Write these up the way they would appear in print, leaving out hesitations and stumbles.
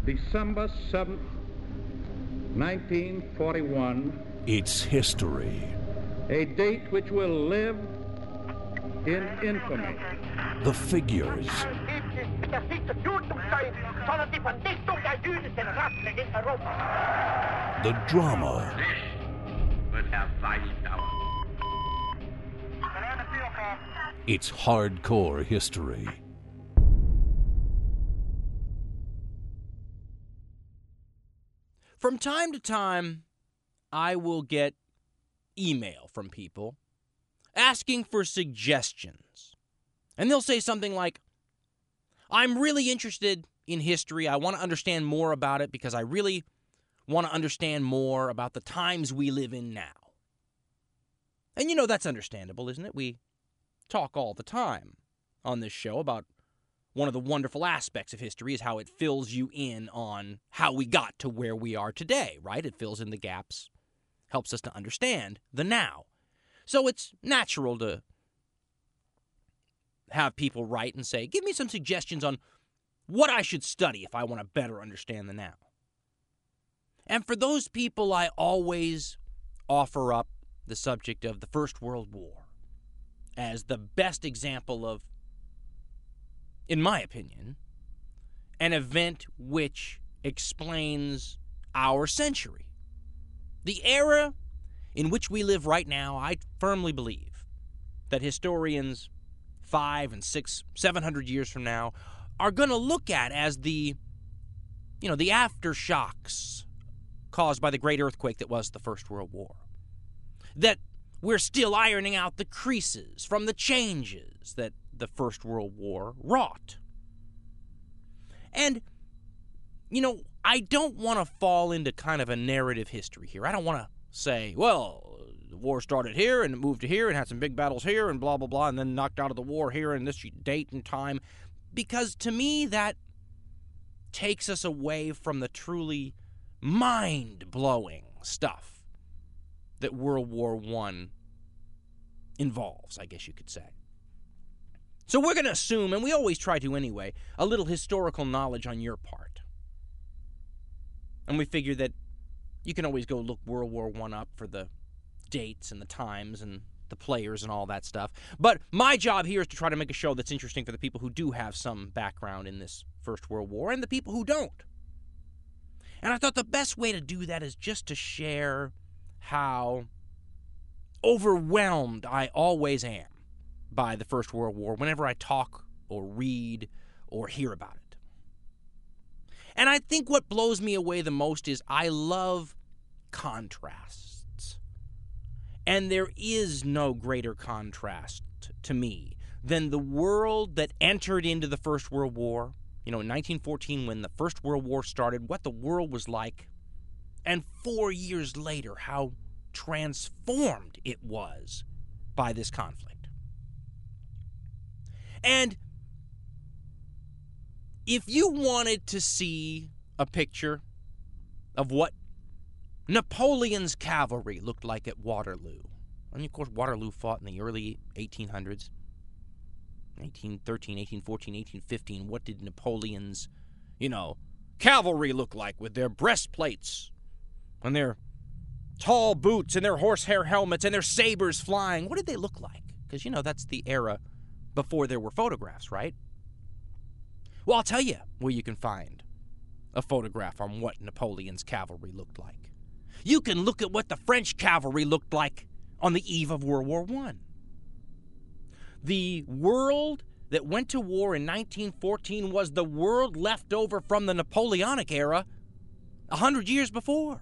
December 7th, 1941. It's history. A date which will live in infamy. The figures. The drama. It's hardcore history. From time to time, I will get email from people asking for suggestions. And they'll say something like, I'm really interested in history. I want to understand more about it because I really want to understand more about the times we live in now. And you know, that's understandable, isn't it? We talk all the time on this show about one of the wonderful aspects of history is how it fills you in on how we got to where we are today, right? It fills in the gaps, helps us to understand the now. So it's natural to have people write and say, give me some suggestions on what I should study if I want to better understand the now. And for those people, I always offer up the subject of the First World War as the best example of, in my opinion, an event which explains our century. The era in which we live right now, I firmly believe that historians 500 and 600, 700 years from now are going to look at as the aftershocks caused by the great earthquake that was the First World War. That we're still ironing out the creases from the changes that the First World War wrought. And, I don't want to fall into kind of a narrative history here. I don't want to say, well, the war started here and it moved to here and had some big battles here and blah, blah, blah, and then knocked out of the war here and this date and time. Because to me, that takes us away from the truly mind-blowing stuff that World War I involves, I guess you could say. So we're going to assume, and we always try to anyway, a little historical knowledge on your part. And we figure that you can always go look World War I up for the dates and the times and the players and all that stuff. But my job here is to try to make a show that's interesting for the people who do have some background in this First World War and the people who don't. And I thought the best way to do that is just to share how overwhelmed I always am by the First World War whenever I talk or read or hear about it. And I think what blows me away the most is I love contrasts. And there is no greater contrast to me than the world that entered into the First World War. In 1914, when the First World War started, what the world was like, and 4 years later, how transformed it was by this conflict. And if you wanted to see a picture of what Napoleon's cavalry looked like at Waterloo, and of course Waterloo fought in the early 1800s, 1813, 1814, 1815, what did Napoleon's, cavalry look like with their breastplates and their tall boots and their horsehair helmets and their sabers flying? What did they look like? Because, that's the era before there were photographs, right? Well, I'll tell you where you can find a photograph on what Napoleon's cavalry looked like. You can look at what the French cavalry looked like on the eve of World War I. The world that went to war in 1914 was the world left over from the Napoleonic era 100 years before.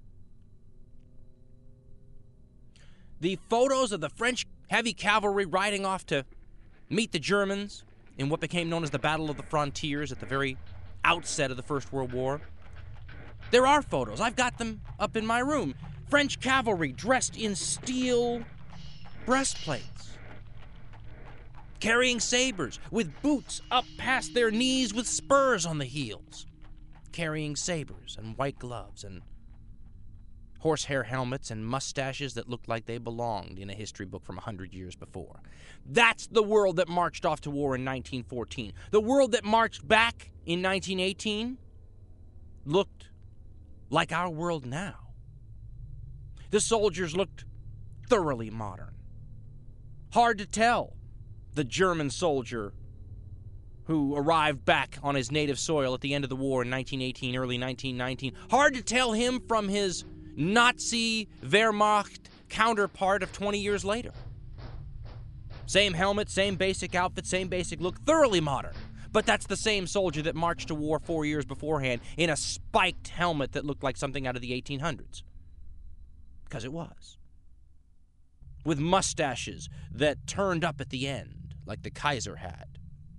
The photos of the French heavy cavalry riding off to meet the Germans in what became known as the Battle of the Frontiers at the very outset of the First World War. There are photos. I've got them up in my room. French cavalry dressed in steel breastplates, carrying sabers, with boots up past their knees with spurs on the heels, carrying sabers and white gloves and horsehair helmets and mustaches that looked like they belonged in a history book from 100 years before. That's the world that marched off to war in 1914. The world that marched back in 1918 looked like our world now. The soldiers looked thoroughly modern. Hard to tell the German soldier who arrived back on his native soil at the end of the war in 1918, early 1919. Hard to tell him from his Nazi Wehrmacht counterpart of 20 years later. Same helmet, same basic outfit, same basic look, thoroughly modern. But that's the same soldier that marched to war 4 years beforehand in a spiked helmet that looked like something out of the 1800s. Because it was. With mustaches that turned up at the end, like the Kaiser had.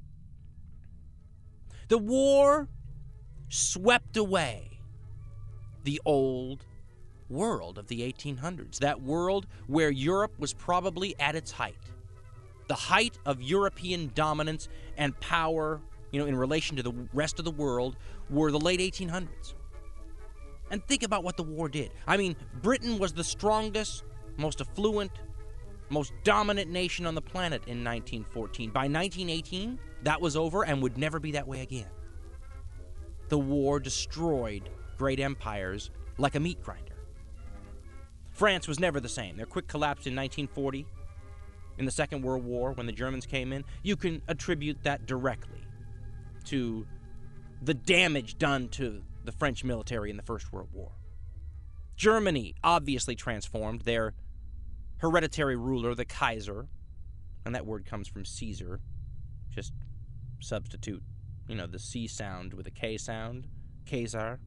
The war swept away the old world of the 1800s. That world where Europe was probably at its height. The height of European dominance and power, in relation to the rest of the world, were the late 1800s. And think about what the war did. I mean, Britain was the strongest, most affluent, most dominant nation on the planet in 1914. By 1918, that was over and would never be that way again. The war destroyed great empires like a meat grinder. France was never the same. Their quick collapse in 1940, in the Second World War, when the Germans came in, you can attribute that directly to the damage done to the French military in the First World War. Germany obviously transformed. Their hereditary ruler, the Kaiser, and that word comes from Caesar, just substitute, the C sound with a K sound, Kaiser.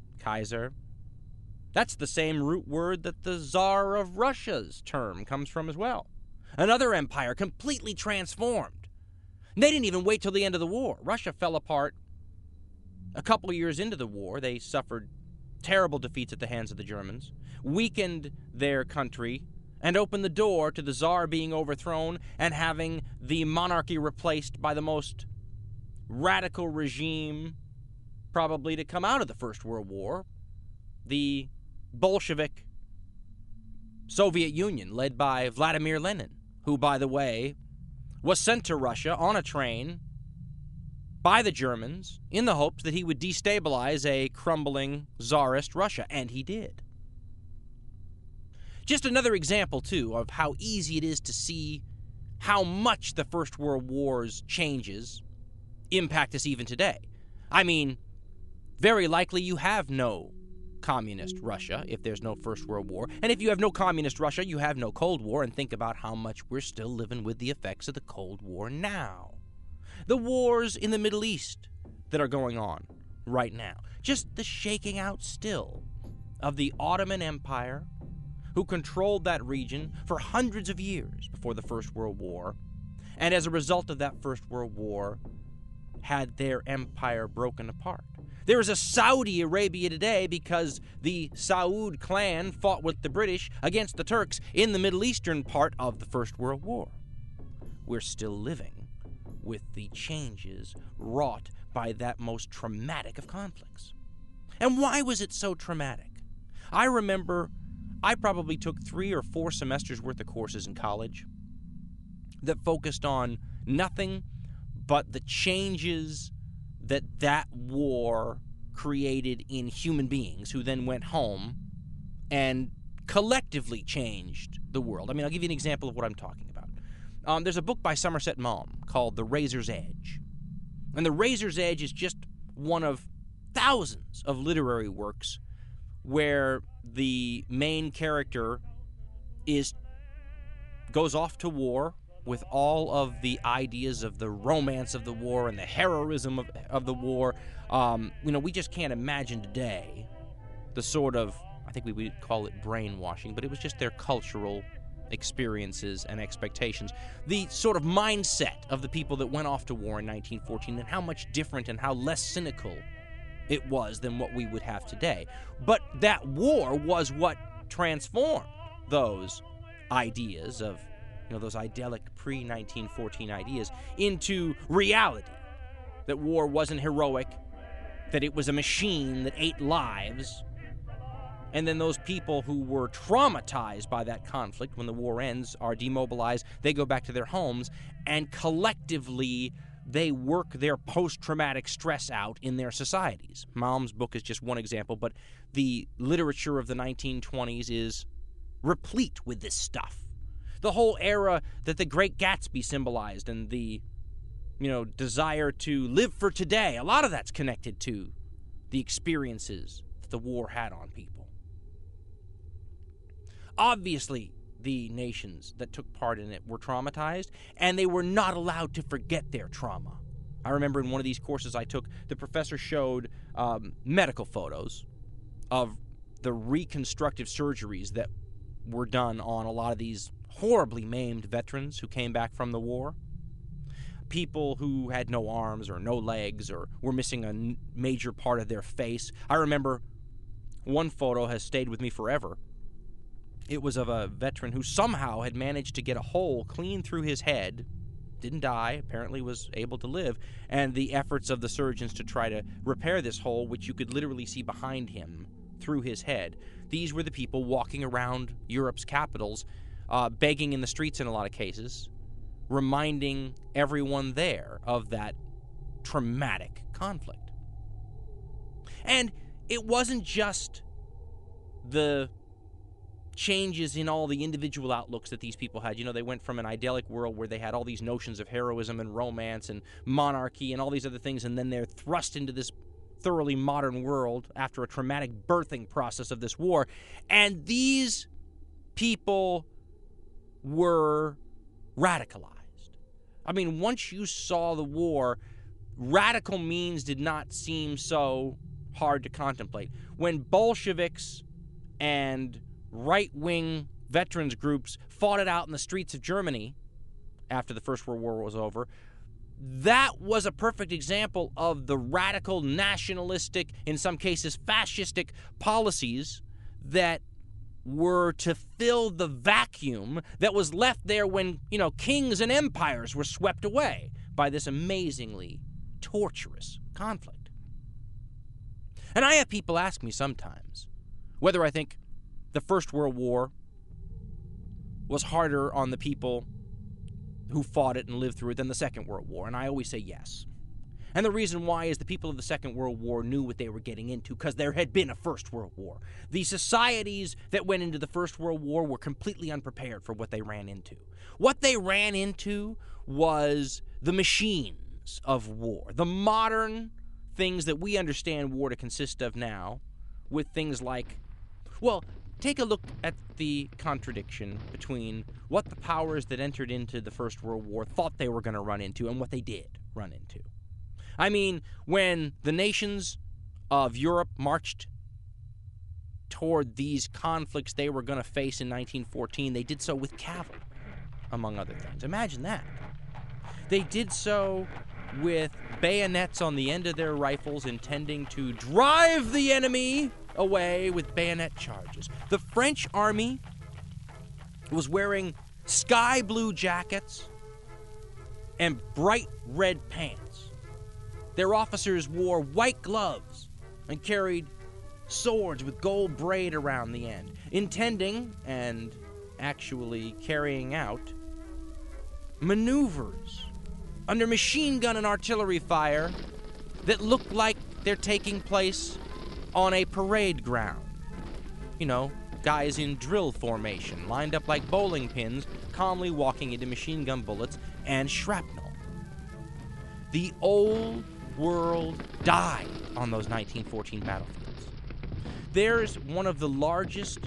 That's the same root word that the Tsar of Russia's term comes from as well. Another empire completely transformed. They didn't even wait till the end of the war. Russia fell apart a couple of years into the war. They suffered terrible defeats at the hands of the Germans, weakened their country, and opened the door to the Tsar being overthrown and having the monarchy replaced by the most radical regime probably to come out of the First World War, the Bolshevik Soviet Union, led by Vladimir Lenin, who, by the way, was sent to Russia on a train by the Germans in the hopes that he would destabilize a crumbling Tsarist Russia, and he did. Just another example, too, of how easy it is to see how much the First World War's changes impact us even today. I mean, very likely you have no communist Russia if there's no First World War. And if you have no communist Russia, you have no Cold War. And think about how much we're still living with the effects of the Cold War now. The wars in the Middle East that are going on right now. Just the shaking out still of the Ottoman Empire, who controlled that region for hundreds of years before the First World War, and as a result of that First World War, had their empire broken apart. There is a Saudi Arabia today because the Saud clan fought with the British against the Turks in the Middle Eastern part of the First World War. We're still living with the changes wrought by that most traumatic of conflicts. And why was it so traumatic? I remember I probably took 3 or 4 semesters worth of courses in college that focused on nothing but the changes that war created in human beings, who then went home and collectively changed the world. I mean, I'll give you an example of what I'm talking about. There's a book by Somerset Maugham called The Razor's Edge. And The Razor's Edge is just one of thousands of literary works where the main character goes off to war with all of the ideas of the romance of the war and the heroism of the war. We just can't imagine today the sort of, I think we would call it brainwashing, but it was just their cultural experiences and expectations. The sort of mindset of the people that went off to war in 1914 and how much different and how less cynical it was than what we would have today. But that war was what transformed those ideas of those idyllic pre-1914 ideas into reality. That war wasn't heroic, that it was a machine that ate lives. And then those people who were traumatized by that conflict, when the war ends, are demobilized, they go back to their homes and collectively they work their post-traumatic stress out in their societies. Malm's book is just one example, but the literature of the 1920s is replete with this stuff. The whole era that the Great Gatsby symbolized and the, desire to live for today, a lot of that's connected to the experiences that the war had on people. Obviously, the nations that took part in it were traumatized, and they were not allowed to forget their trauma. I remember in one of these courses I took, the professor showed medical photos of the reconstructive surgeries that were done on a lot of these horribly maimed veterans who came back from the war. People who had no arms or no legs or were missing a major part of their face. I remember one photo has stayed with me forever. It was of a veteran who somehow had managed to get a hole clean through his head, didn't die, apparently was able to live, and the efforts of the surgeons to try to repair this hole, which you could literally see behind him through his head. These were the people walking around Europe's capitals, begging in the streets in a lot of cases, reminding everyone there of that traumatic conflict. And it wasn't just the changes in all the individual outlooks that these people had. They went from an idyllic world where they had all these notions of heroism and romance and monarchy and all these other things, and then they're thrust into this thoroughly modern world after a traumatic birthing process of this war. And these people were radicalized. I mean, once you saw the war, radical means did not seem so hard to contemplate. When Bolsheviks and right-wing veterans groups fought it out in the streets of Germany after the First World War was over, that was a perfect example of the radical nationalistic, in some cases fascistic policies that were to fill the vacuum that was left there when, kings and empires were swept away by this amazingly torturous conflict. And I have people ask me sometimes whether I think the First World War was harder on the people who fought it and lived through it than the Second World War, and I always say yes. And the reason why is the people of the Second World War knew what they were getting into because there had been a First World War. The societies that went into the First World War were completely unprepared for what they ran into. What they ran into was the machines of war, the modern things that we understand war to consist of now, with things like, take a look at the contradiction between what the powers that entered into the First World War thought they were going to run into and what they did run into. I mean, when the nations of Europe marched toward these conflicts they were going to face in 1914, they did so with cavalry, among other things. Imagine that. They did so with bayonets on the end of their rifles, intending to drive the enemy away with bayonet charges. The French army was wearing sky blue jackets and bright red pants. Their officers wore white gloves and carried swords with gold braid around the end, intending and actually carrying out maneuvers under machine gun and artillery fire that look like they're taking place on a parade ground. Guys in drill formation, lined up like bowling pins, calmly walking into machine gun bullets and shrapnel. The old world died on those 1914 battlefields. There's one of the largest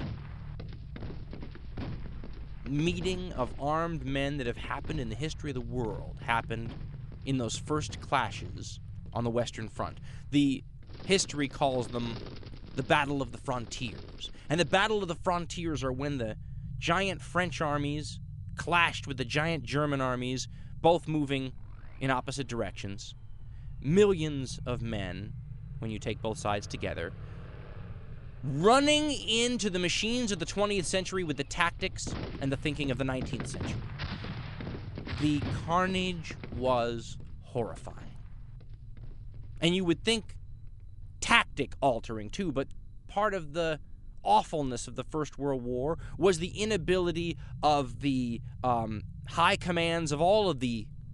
meeting of armed men that have happened in the history of the world, happened in those first clashes on the Western Front. The history calls them the Battle of the Frontiers. And the Battle of the Frontiers are when the giant French armies clashed with the giant German armies, both moving in opposite directions. Millions of men, when you take both sides together, running into the machines of the 20th century with the tactics and the thinking of the 19th century. The carnage was horrifying. And you would think tactic altering too, but part of the awfulness of the First World War was the inability of the high commands of all of the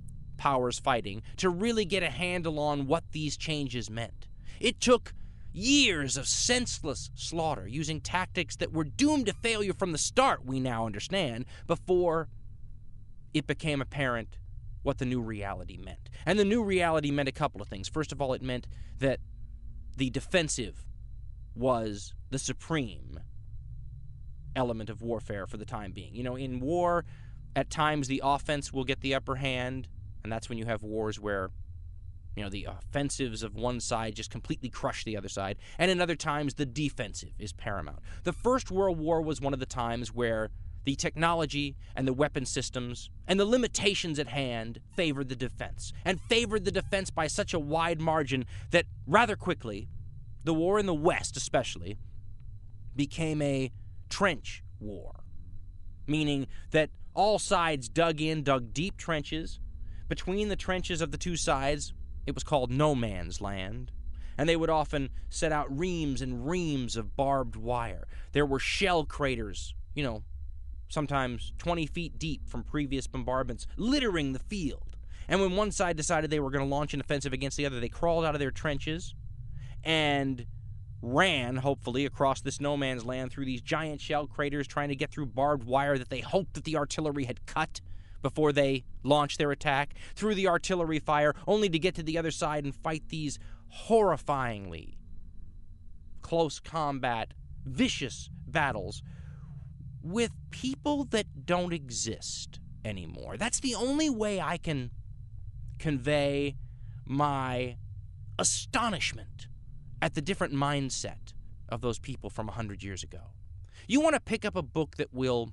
powers fighting to really get a handle on what these changes meant. It took years of senseless slaughter using tactics that were doomed to failure from the start, we now understand, before it became apparent what the new reality meant. And the new reality meant a couple of things. First of all, it meant that the defensive was the supreme element of warfare for the time being. In war, at times the offense will get the upper hand, and that's when you have wars where the offensives of one side just completely crush the other side, and in other times the defensive is paramount. The First World War was one of the times where the technology and the weapon systems and the limitations at hand favored the defense, and favored the defense by such a wide margin that rather quickly, the war in the West especially, became a trench war, meaning that all sides dug deep trenches. Between the trenches of the two sides, it was called no man's land, and they would often set out reams and reams of barbed wire. There were shell craters, sometimes 20 feet deep from previous bombardments, littering the field. And when one side decided they were going to launch an offensive against the other, they crawled out of their trenches and ran, hopefully, across this no man's land through these giant shell craters, trying to get through barbed wire that they hoped that the artillery had cut before they launched their attack, through the artillery fire, only to get to the other side and fight these horrifyingly close combat, vicious battles with people that don't exist anymore. That's the only way I can convey my astonishment at the different mindset of those people from 100 years ago. You want to pick up a book that will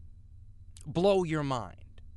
blow your mind.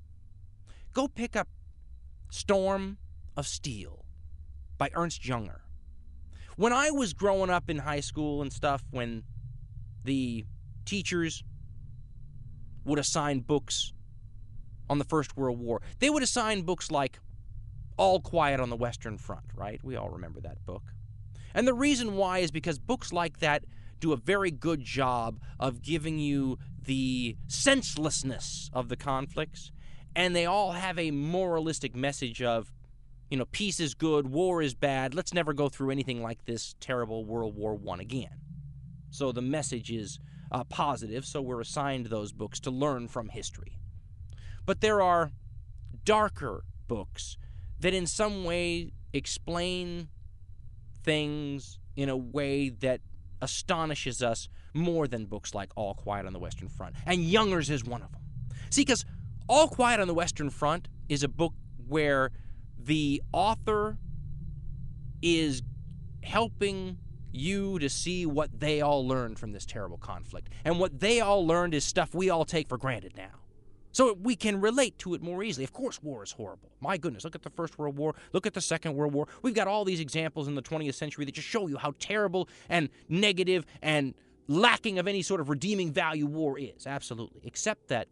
Go pick up Storm of Steel by Ernst Junger. When I was growing up in high school and stuff, when the teachers would assign books on the First World War, they would assign books like All Quiet on the Western Front, right? We all remember that book. And the reason why is because books like that do a very good job of giving you the senselessness of the conflicts, and they all have a moralistic message of, peace is good, war is bad, let's never go through anything like this terrible World War I again. So the message is positive, so we're assigned those books to learn from history. But there are darker books that in some way explain things in a way that astonishes us more than books like All Quiet on the Western Front. And Junger's is one of them. See, because All Quiet on the Western Front is a book where the author is helping you to see what they all learned from this terrible conflict. And what they all learned is stuff we all take for granted now. So we can relate to it more easily. Of course, war is horrible. My goodness, look at the First World War. Look at the Second World War. We've got all these examples in the 20th century that just show you how terrible and negative and lacking of any sort of redeeming value war is. Absolutely. Except that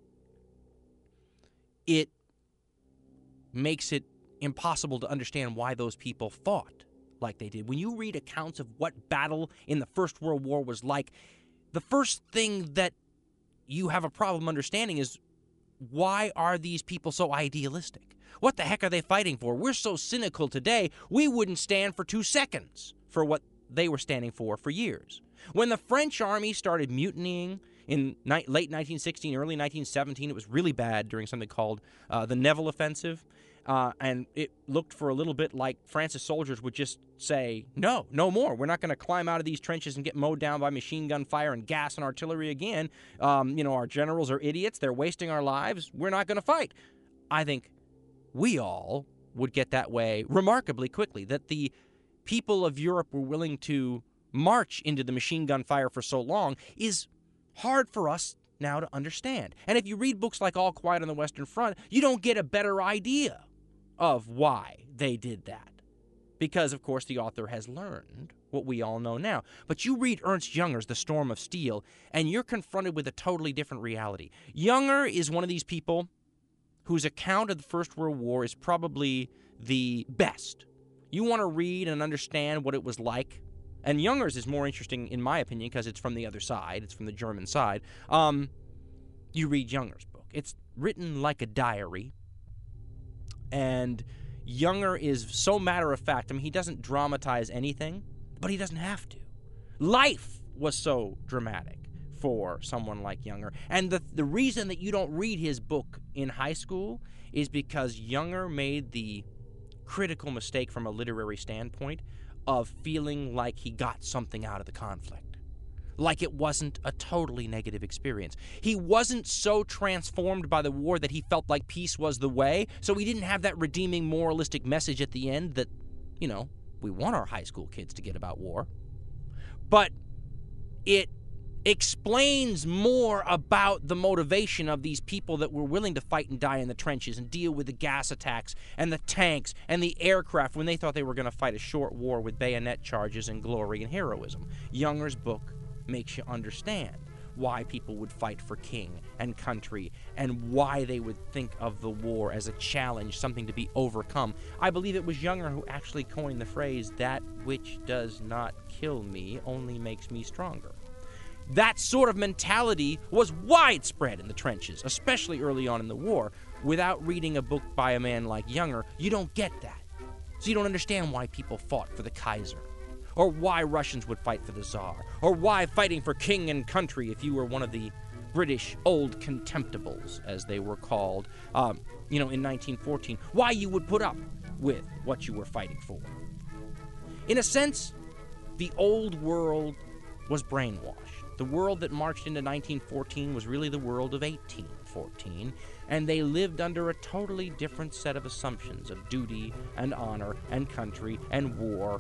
it makes it impossible to understand why those people fought like they did. When you read accounts of what battle in the First World War was like, the first thing that you have a problem understanding is, why are these people so idealistic? What the heck are they fighting for? We're so cynical today, we wouldn't stand for 2 seconds for what they were standing for years. When the French army started mutinying in late 1916, early 1917, it was really bad during something called the Nivelle Offensive. And it looked for a little bit like France's soldiers would just say, no more. We're not going to climb out of these trenches and get mowed down by machine gun fire and gas and artillery again. Our generals are idiots. They're wasting our lives. We're not going to fight. I think we all would get that way remarkably quickly, that the people of Europe were willing to march into the machine gun fire for so long is hard for us now to understand. And if you read books like All Quiet on the Western Front, you don't get a better idea of why they did that. Because, of course, the author has learned what we all know now. But you read Ernst Junger's The Storm of Steel, and you're confronted with a totally different reality. Junger is one of these people whose account of the First World War is probably the best. You want to read and understand what it was like. And Junger's is more interesting, in my opinion, because it's from the other side. It's from the German side. You read Junger's book. It's written like a diary. And Younger is so matter-of-fact. I mean, he doesn't dramatize anything, but he doesn't have to. Life was so dramatic for someone like Younger. And the reason that you don't read his book in high school is because Younger made the critical mistake from a literary standpoint of feeling like he got something out of the conflict. Like it wasn't a totally negative experience. He wasn't so transformed by the war that he felt like peace was the way, so he didn't have that redeeming moralistic message at the end that, we want our high school kids to get about war. But it explains more about the motivation of these people that were willing to fight and die in the trenches and deal with the gas attacks and the tanks and the aircraft when they thought they were going to fight a short war with bayonet charges and glory and heroism. Younger's book makes you understand why people would fight for king and country and why they would think of the war as a challenge, something to be overcome. I believe it was Younger who actually coined the phrase, "That which does not kill me only makes me stronger." That sort of mentality was widespread in the trenches, especially early on in the war. Without reading a book by a man like Younger, you don't get that. So you don't understand why people fought for the Kaiser, or why Russians would fight for the Tsar, or why fighting for king and country, if you were one of the British old contemptibles, as they were called, in 1914, why you would put up with what you were fighting for. In a sense, the old world was brainwashed. The world that marched into 1914 was really the world of 1814, and they lived under a totally different set of assumptions of duty and honor and country and war.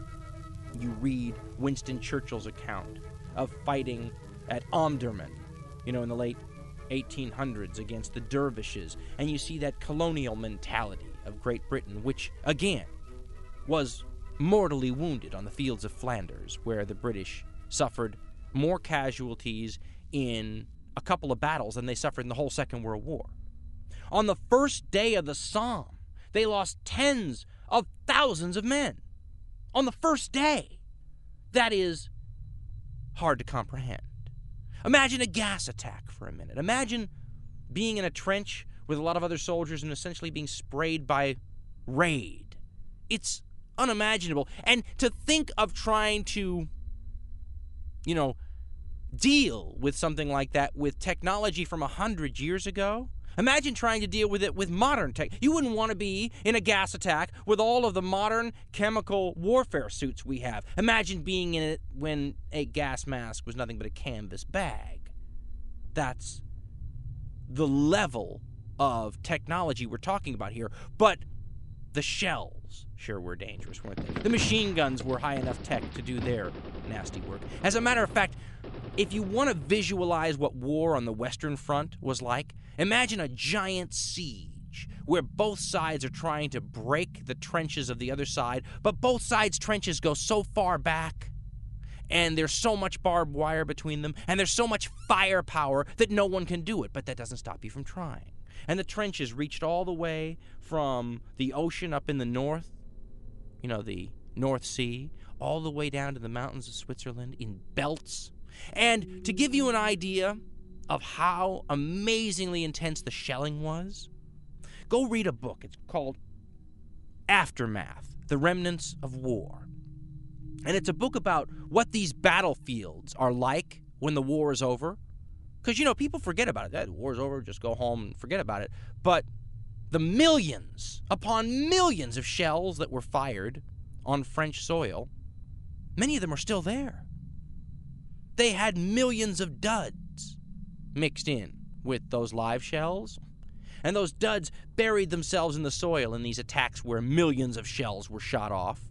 You read Winston Churchill's account of fighting at Omdurman, in the late 1800s against the dervishes, and you see that colonial mentality of Great Britain, which, again, was mortally wounded on the fields of Flanders, where the British suffered more casualties in a couple of battles than they suffered in the whole Second World War. On the first day of the Somme, they lost tens of thousands of men. On the first day. That is hard to comprehend. Imagine a gas attack for a minute. Imagine being in a trench with a lot of other soldiers and essentially being sprayed by raid. It's unimaginable. And to think of trying to, deal with something like that with technology from 100 years ago. Imagine trying to deal with it with modern tech. You wouldn't want to be in a gas attack with all of the modern chemical warfare suits we have. Imagine being in it when a gas mask was nothing but a canvas bag. That's the level of technology we're talking about here. But the shells sure were dangerous, weren't they? The machine guns were high enough tech to do their nasty work. As a matter of fact, if you want to visualize what war on the Western Front was like, imagine a giant siege where both sides are trying to break the trenches of the other side, but both sides' trenches go so far back, and there's so much barbed wire between them, and there's so much firepower that no one can do it, but that doesn't stop you from trying. And the trenches reached all the way from the ocean up in the north, the North Sea, all the way down to the mountains of Switzerland in belts. And to give you an idea of how amazingly intense the shelling was, go read a book. It's called Aftermath, The Remnants of War. And it's a book about what these battlefields are like when the war is over. Because, people forget about it. That war's over, just go home and forget about it. But the millions upon millions of shells that were fired on French soil, many of them are still there. They had millions of duds mixed in with those live shells, and those duds buried themselves in the soil in these attacks where millions of shells were shot off,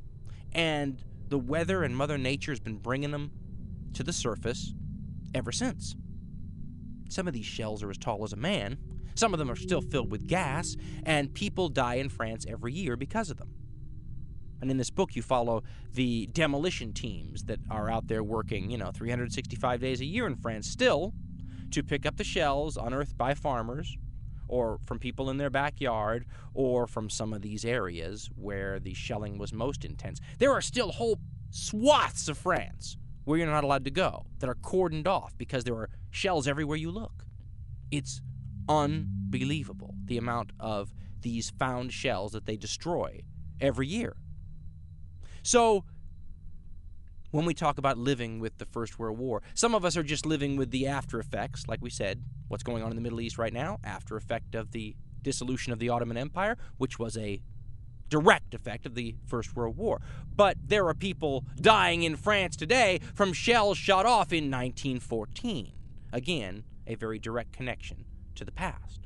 and the weather and Mother Nature has been bringing them to the surface ever since. Some of these shells are as tall as a man, some of them are still filled with gas, and people die in France every year because of them. And in this book, you follow the demolition teams that are out there working, 365 days a year in France still to pick up the shells unearthed by farmers or from people in their backyard or from some of these areas where the shelling was most intense. There are still whole swaths of France where you're not allowed to go that are cordoned off because there are shells everywhere you look. It's unbelievable. unbelievable, the amount of these found shells that they destroy every year. So, when we talk about living with the First World War, some of us are just living with the after effects, like we said, what's going on in the Middle East right now, after effect of the dissolution of the Ottoman Empire, which was a direct effect of the First World War. But there are people dying in France today from shells shot off in 1914. Again, a very direct connection to the past.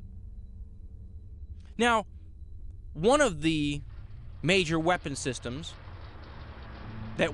Now, one of the major weapon systems that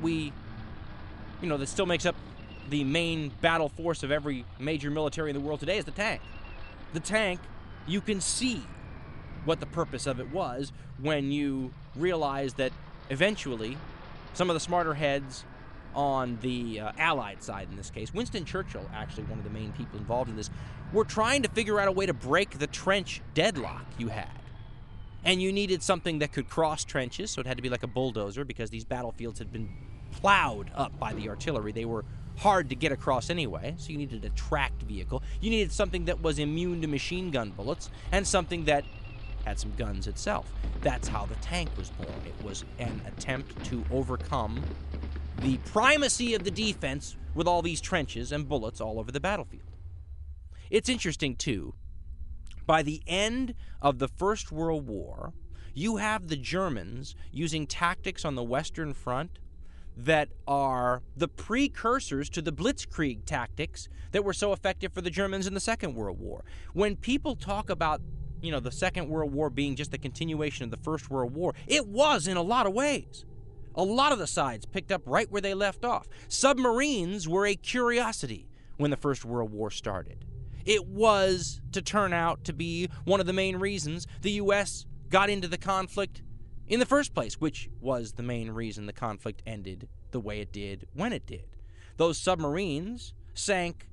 that still makes up the main battle force of every major military in the world today is the tank. The tank, you can see what the purpose of it was when you realize that eventually some of the smarter heads on the Allied side, in this case, Winston Churchill, actually one of the main people involved in this, were trying to figure out a way to break the trench deadlock you had. And you needed something that could cross trenches, so it had to be like a bulldozer, because these battlefields had been plowed up by the artillery. They were hard to get across anyway, so you needed a tracked vehicle. You needed something that was immune to machine gun bullets, and something that had some guns itself. That's how the tank was born. It was an attempt to overcome the primacy of the defense with all these trenches and bullets all over the battlefield. It's interesting, too. By the end of the First World War, you have the Germans using tactics on the Western Front that are the precursors to the Blitzkrieg tactics that were so effective for the Germans in the Second World War. When people talk about, the Second World War being just a continuation of the First World War, it was in a lot of ways. A lot of the sides picked up right where they left off. Submarines were a curiosity when the First World War started. It was to turn out to be one of the main reasons the U.S. got into the conflict in the first place, which was the main reason the conflict ended the way it did when it did. Those submarines sank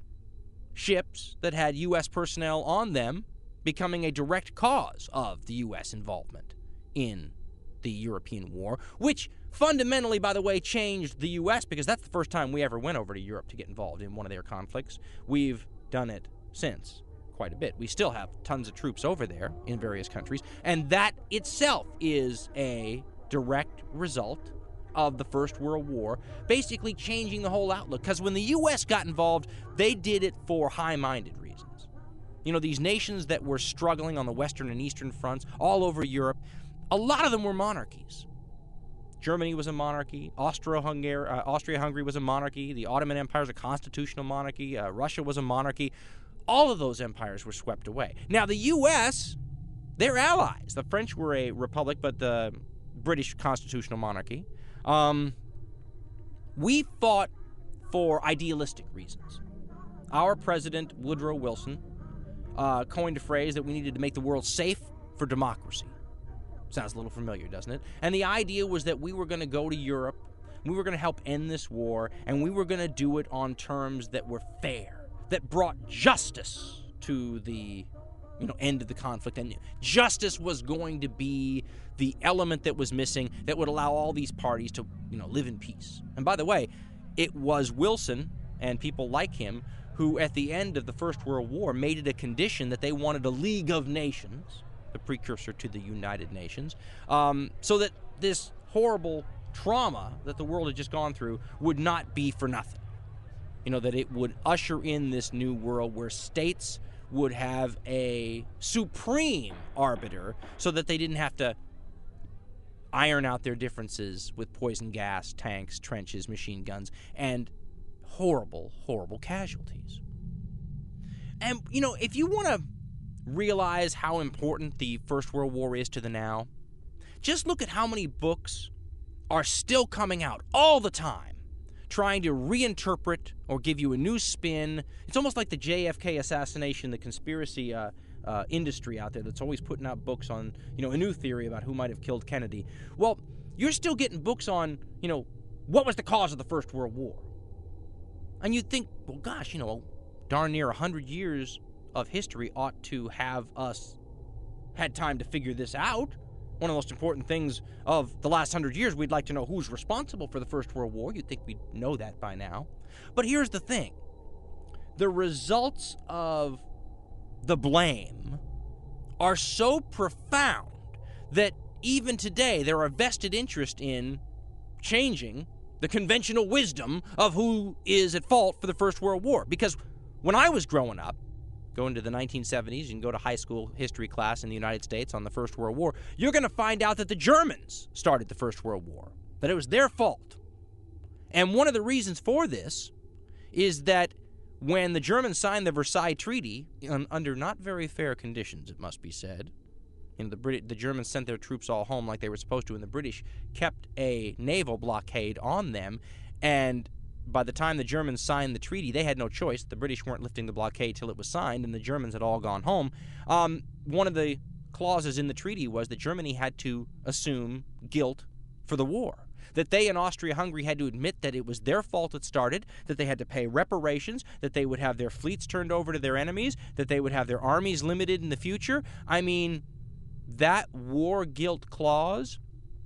ships that had U.S. personnel on them, becoming a direct cause of the U.S. involvement in the European War, which fundamentally, by the way, changed the U.S. because that's the first time we ever went over to Europe to get involved in one of their conflicts. We've done it since quite a bit. We still have tons of troops over there in various countries, and that itself is a direct result of the First World War, basically changing the whole outlook. Because when the U.S. got involved, they did it for high-minded reasons. These nations that were struggling on the Western and Eastern fronts all over Europe, a lot of them were monarchies. Germany was a monarchy. Austria-Hungary was a monarchy. The Ottoman Empire was a constitutional monarchy. Russia was a monarchy. All of those empires were swept away. Now, the U.S., they're allies. The French were a republic, but the British constitutional monarchy. We fought for idealistic reasons. Our president, Woodrow Wilson, coined a phrase that we needed to make the world safe for democracy. Sounds a little familiar, doesn't it? And the idea was that we were going to go to Europe, we were going to help end this war, and we were going to do it on terms that were fair, that brought justice to the end of the conflict. And justice was going to be the element that was missing that would allow all these parties to live in peace. And by the way, it was Wilson and people like him who, at the end of the First World War, made it a condition that they wanted a League of Nations, the precursor to the United Nations, so that this horrible trauma that the world had just gone through would not be for nothing. That it would usher in this new world where states would have a supreme arbiter so that they didn't have to iron out their differences with poison gas, tanks, trenches, machine guns, and horrible, horrible casualties. And, if you want to realize how important the First World War is to the now, just look at how many books are still coming out all the time, trying to reinterpret or give you a new spin. It's almost like the JFK assassination, the conspiracy industry out there that's always putting out books on, a new theory about who might have killed Kennedy. Well, you're still getting books on, what was the cause of the First World War? And you'd think, well, gosh, darn near 100 years of history ought to have us had time to figure this out. One of the most important things of the last 100 years, we'd like to know who's responsible for the First World War. You'd think we'd know that by now. But here's the thing. The results of the blame are so profound that even today there are vested interest in changing the conventional wisdom of who is at fault for the First World War. Because when I was growing up, going to the 1970s, you can go to high school history class in the United States on the First World War, you're going to find out that the Germans started the First World War, that it was their fault. And one of the reasons for this is that when the Germans signed the Versailles Treaty, under not very fair conditions, it must be said, the Germans sent their troops all home like they were supposed to, and the British kept a naval blockade on them, and by the time the Germans signed the treaty, they had no choice. The British weren't lifting the blockade till it was signed, and the Germans had all gone home. One of the clauses in the treaty was that Germany had to assume guilt for the war, that they in Austria-Hungary had to admit that it was their fault it started, that they had to pay reparations, that they would have their fleets turned over to their enemies, that they would have their armies limited in the future. I mean, that war guilt clause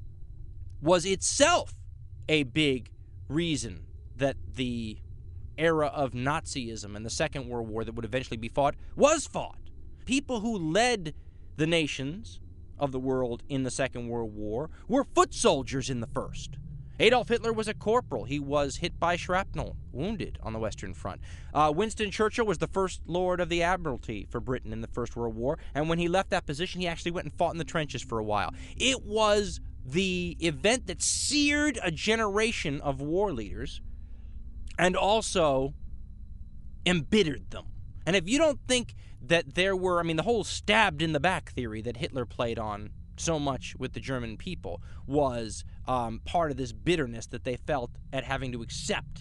was itself a big reason that the era of Nazism and the Second World War that would eventually be fought was fought. People who led the nations of the world in the Second World War were foot soldiers in the First. Adolf Hitler was a corporal. He was hit by shrapnel, wounded on the Western Front. Winston Churchill was the First Lord of the Admiralty for Britain in the First World War, and when he left that position, he actually went and fought in the trenches for a while. It was the event that seared a generation of war leaders and also embittered them. And if you don't think that there were, the whole stabbed in the back theory that Hitler played on so much with the German people was part of this bitterness that they felt at having to accept,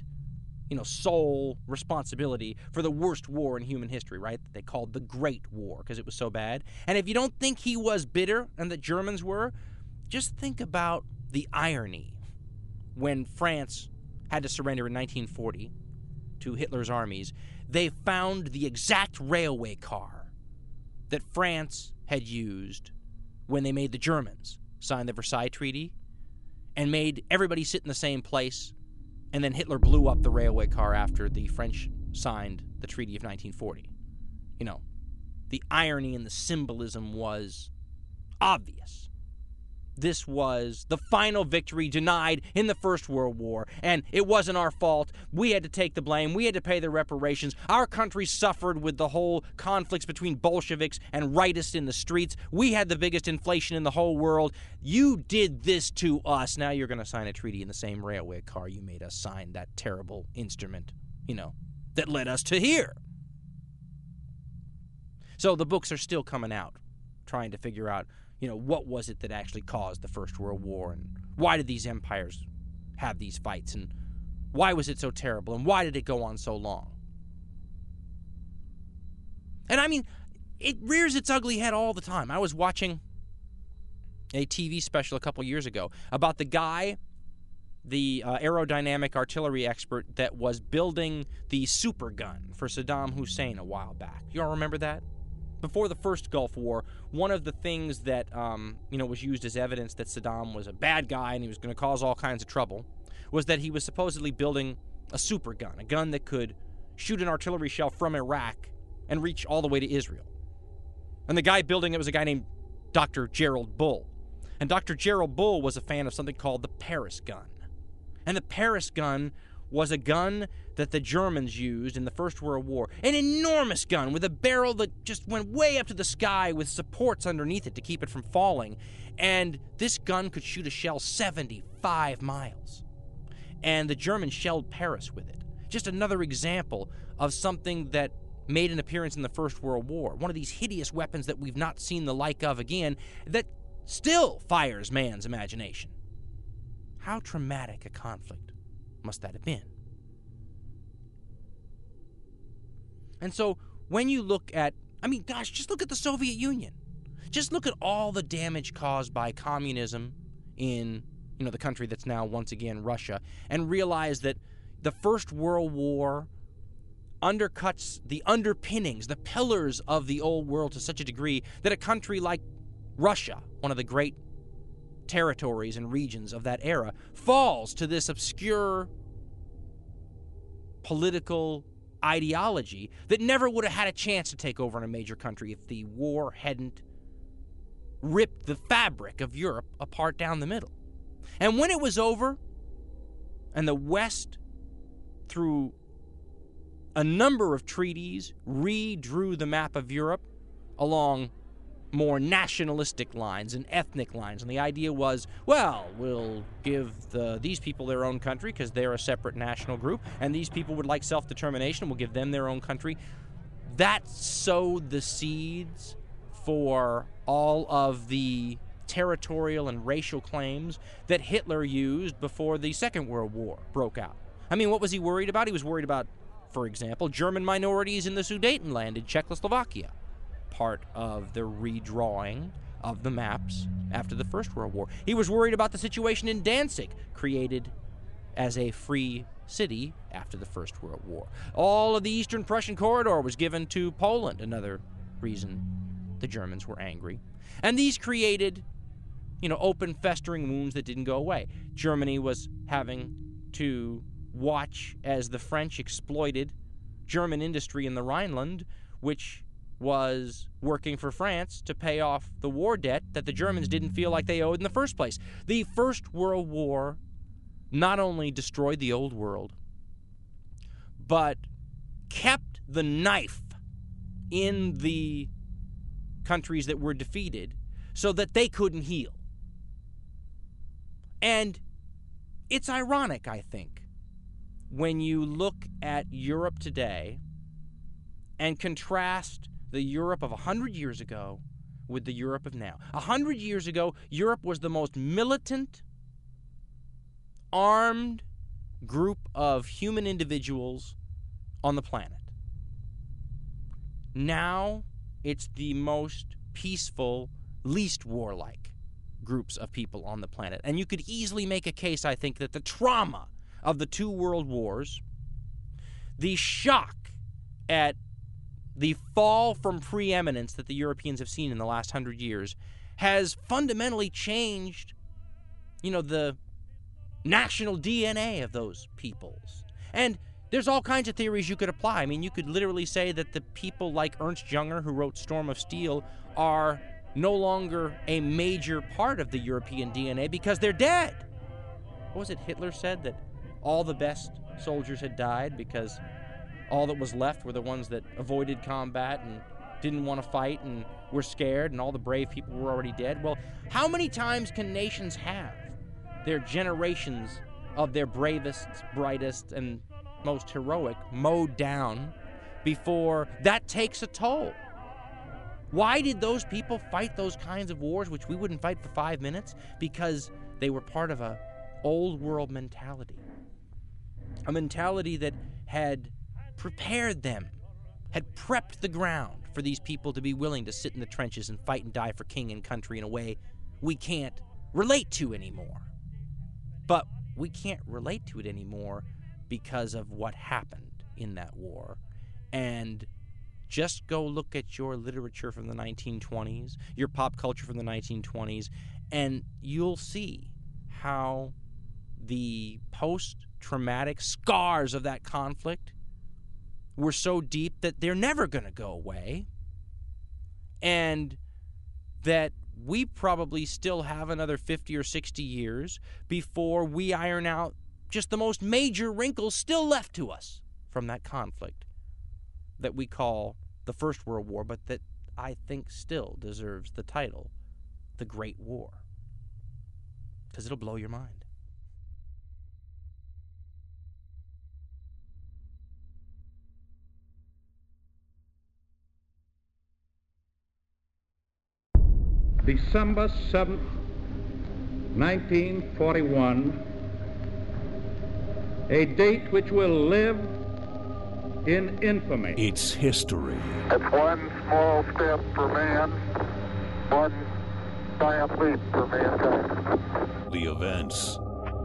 sole responsibility for the worst war in human history, right? They called the Great War because it was so bad. And if you don't think he was bitter and the Germans were, just think about the irony when France had to surrender in 1940 to Hitler's armies. They found the exact railway car that France had used when they made the Germans sign the Versailles Treaty and made everybody sit in the same place, and then Hitler blew up the railway car after the French signed the Treaty of 1940. The irony and the symbolism was obvious. This was the final victory denied in the First World War, and it wasn't our fault. We had to take the blame. We had to pay the reparations. Our country suffered with the whole conflicts between Bolsheviks and rightists in the streets. We had the biggest inflation in the whole world. You did this to us. Now you're going to sign a treaty in the same railway car you made us sign, that terrible instrument, that led us to here. So the books are still coming out, trying to figure out what was it that actually caused the First World War, and why did these empires have these fights, and why was it so terrible, and why did it go on so long? And it rears its ugly head all the time. I was watching a TV special a couple years ago about the guy, the aerodynamic artillery expert that was building the super gun for Saddam Hussein a while back. You all remember that? Before the first Gulf War, one of the things that was used as evidence that Saddam was a bad guy and he was going to cause all kinds of trouble was that he was supposedly building a super gun, a gun that could shoot an artillery shell from Iraq and reach all the way to Israel. And the guy building it was a guy named Dr. Gerald Bull. And Dr. Gerald Bull was a fan of something called the Paris gun. And the Paris gun was a gun that the Germans used in the First World War. An enormous gun with a barrel that just went way up to the sky with supports underneath it to keep it from falling. And this gun could shoot a shell 75 miles. And the Germans shelled Paris with it. Just another example of something that made an appearance in the First World War. One of these hideous weapons that we've not seen the like of again that still fires man's imagination. How traumatic a conflict must that have been? And so when you look at, just look at the Soviet Union. Just look at all the damage caused by communism in, the country that's now once again Russia, and realize that the First World War undercuts the underpinnings, the pillars of the old world to such a degree that a country like Russia, one of the great territories and regions of that era, falls to this obscure political ideology that never would have had a chance to take over in a major country if the war hadn't ripped the fabric of Europe apart down the middle. And when it was over, and the West, through a number of treaties, redrew the map of Europe along more nationalistic lines and ethnic lines. And the idea was, well, we'll give these people their own country because they're a separate national group, and these people would like self-determination, we'll give them their own country. That sowed the seeds for all of the territorial and racial claims that Hitler used before the Second World War broke out. I mean, what was he worried about? He was worried about, for example, German minorities in the Sudetenland in Czechoslovakia, part of the redrawing of the maps after the First World War. He was worried about the situation in Danzig, created as a free city after the First World War. All of the Eastern Prussian corridor was given to Poland, another reason the Germans were angry. And these created, open festering wounds that didn't go away. Germany was having to watch as the French exploited German industry in the Rhineland, which was working for France to pay off the war debt that the Germans didn't feel like they owed in the first place. The First World War not only destroyed the old world, but kept the knife in the countries that were defeated so that they couldn't heal. And it's ironic, I think, when you look at Europe today and contrast the Europe of 100 years ago with the Europe of now. 100 years ago, Europe was the most militant, armed group of human individuals on the planet. Now, it's the most peaceful, least warlike groups of people on the planet. And you could easily make a case, I think, that the trauma of the two world wars, the shock at the fall from preeminence that the Europeans have seen in the last 100 years, has fundamentally changed, the national DNA of those peoples. And there's all kinds of theories you could apply. I mean, you could literally say that the people like Ernst Jünger, who wrote Storm of Steel, are no longer a major part of the European DNA because they're dead. What was it Hitler said? That all the best soldiers had died because all that was left were the ones that avoided combat and didn't want to fight and were scared, and all the brave people were already dead. Well, how many times can nations have their generations of their bravest, brightest, and most heroic mowed down before that takes a toll? Why did those people fight those kinds of wars, which we wouldn't fight for 5 minutes? Because they were part of a old world mentality. A mentality that had prepared them, had prepped the ground for these people to be willing to sit in the trenches and fight and die for king and country in a way we can't relate to anymore. But we can't relate to it anymore because of what happened in that war. And just go look at your literature from the 1920s, your pop culture from the 1920s, and you'll see how the post-traumatic scars of that conflict were so deep that they're never going to go away, and that we probably still have another 50 or 60 years before we iron out just the most major wrinkles still left to us from that conflict that we call the First World War, but that I think still deserves the title, the Great War, because it'll blow your mind. December 7th, 1941, a date which will live in infamy. It's history. It's one small step for man, one giant leap for mankind. The events.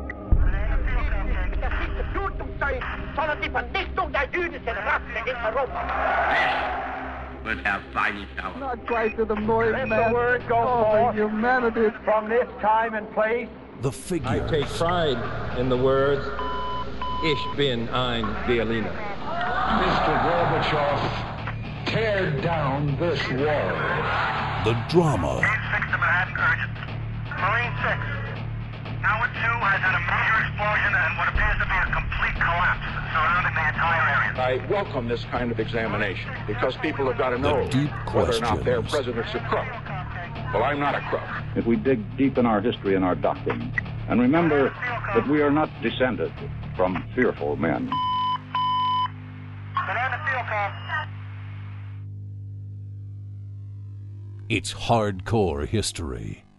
Would have fighting power. Not quite to the noise, Let man. the word go Oh, forth humanity. from this time and place. The figures. I take pride in the words, Ich bin ein Berliner. Mr. Gorbachev, tear down this wall. The drama. guys had a major explosion and what appears to be a complete collapse surrounding the entire area. I welcome this kind of examination because people have got to know whether or not their president's a crook. Well, I'm not a crook. If we dig deep in our history and our doctrine, and remember that we are not descended from fearful men. It's hardcore history.